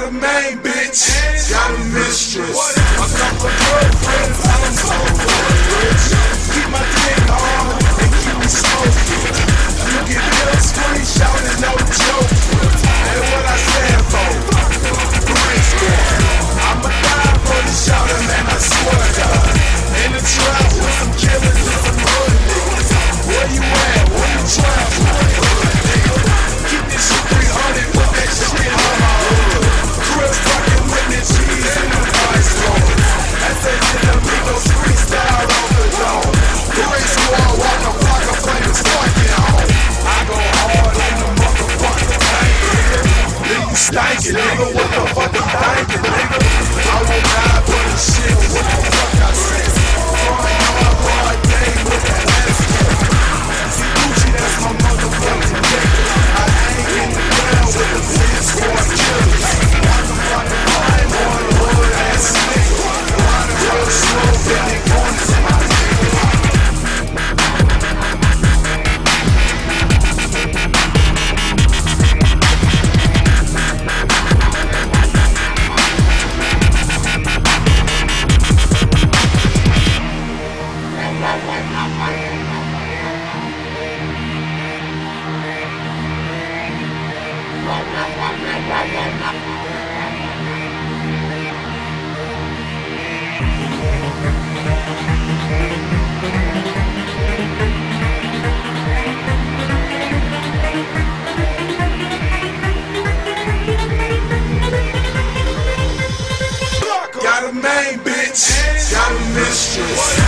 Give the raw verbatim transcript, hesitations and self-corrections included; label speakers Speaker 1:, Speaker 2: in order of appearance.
Speaker 1: a main bitch, got a mistress, a couple girlfriends, I'm so rich. Keep my dick on and keep me smoking. You get real scream shouting, no joke. And what I stand for, Grace War. I'ma die for the shouting, man, I swear to God. In the trap with some killers and some hood niggas. Where you at? Where you trap? Keep this shit three hundred, put that shit on my hood. Chris fucking with the cheese and the ice roll. That's that shit that make those freestyle off the dome. Grace War, walk the block, I'm playing fucking on. I go hard in the motherfucking tank, nigga. Leave you stankin', nigga. What the fuck I'm thinking, nigga? I won't die for the shit. What the fuck I said? Throwing hard, hard game with that ass. See Gucci, that's my motherfucking nigga. I ain't in the ground with the Fleet Squad killers. Motherfucking line on the hood ass nigga. Riding real slow, bending corners in my nigga. Got a main bitch, got a mistress.